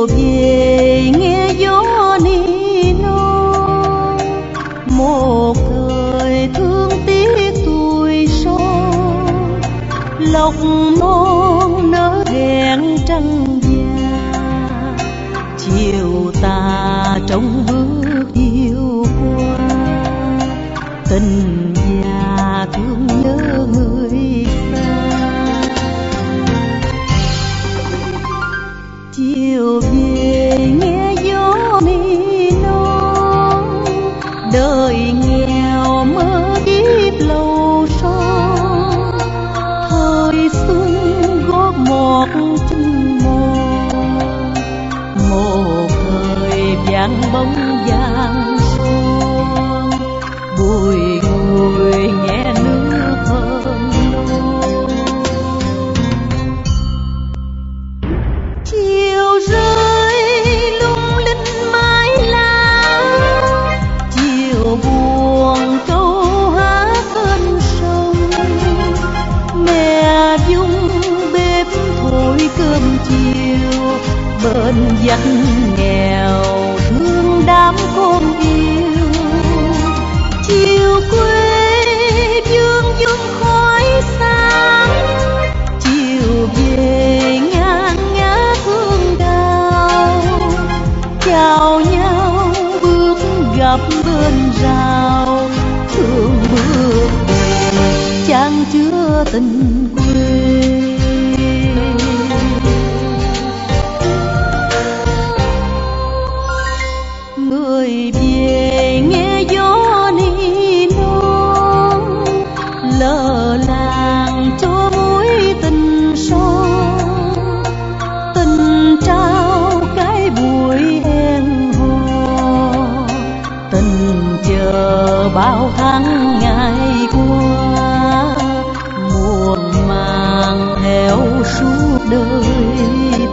chiều về nghe gió ni non, một thời thương tiếc tuổi son, lộc non nở hẹn trăng già, chiều tà trong bước yêu qua, tình già thương nhớ người xa. Chiều về nghe gió ni non, đời nghèo mơ kiếp lâu son, thời xuân gót một chân mòn, một thời vàng bóng vàng son, bùi ngùi nhẹ nước thơm non. Chiều rơi lung linh mái lá, chiều buồn câu hát bên sông, mẹ dung bếp thổi cơm chiều, bên vách nghèo thương đám con yêu. Chiều quê vương vương khói sáng, chiều về ngang ngã thương đau, chào nhau bước gặp bên rào, thương bước về chan chứa tình quê. Người về nghe gió ni non, lờ làng cho mối tình son, tình trao cái buổi hẹn hò, tình chờ bao tháng ngày qua, muộn màng theo suốt đời.